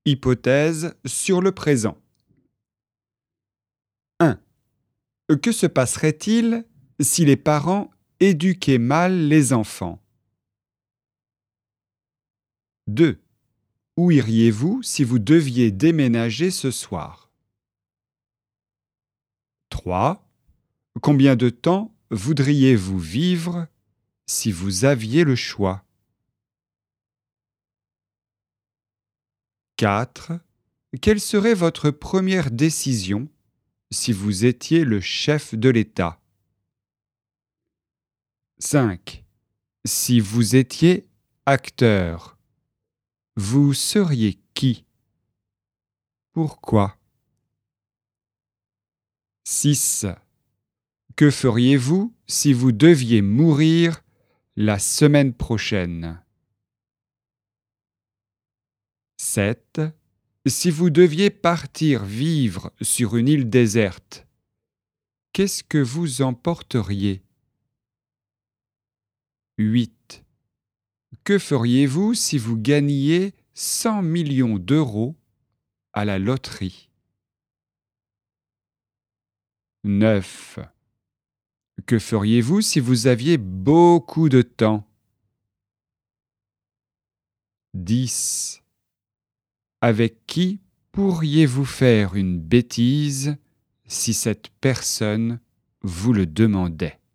Hypothèse sur le présent. 1. Que se passerait-il si les parents éduquaient mal les enfants? 2. Où iriez-vous si vous deviez déménager ce soir? 3. Combien de temps voudriez-vous vivre si vous aviez le choix? 4. Quelle serait votre première décision si vous étiez le chef de l'État? 5. Si vous étiez acteur, vous seriez qui? Pourquoi? 6. Que feriez-vous si vous deviez mourir la semaine prochaine? 7. Si vous deviez partir vivre sur une île déserte, qu'est-ce que vous emporteriez? 8. Que feriez-vous si vous gagniez 100 millions d'euros à la loterie? 9. Que feriez-vous si vous aviez beaucoup de temps? 10. Avec qui pourriez-vous faire une bêtise si cette personne vous le demandait?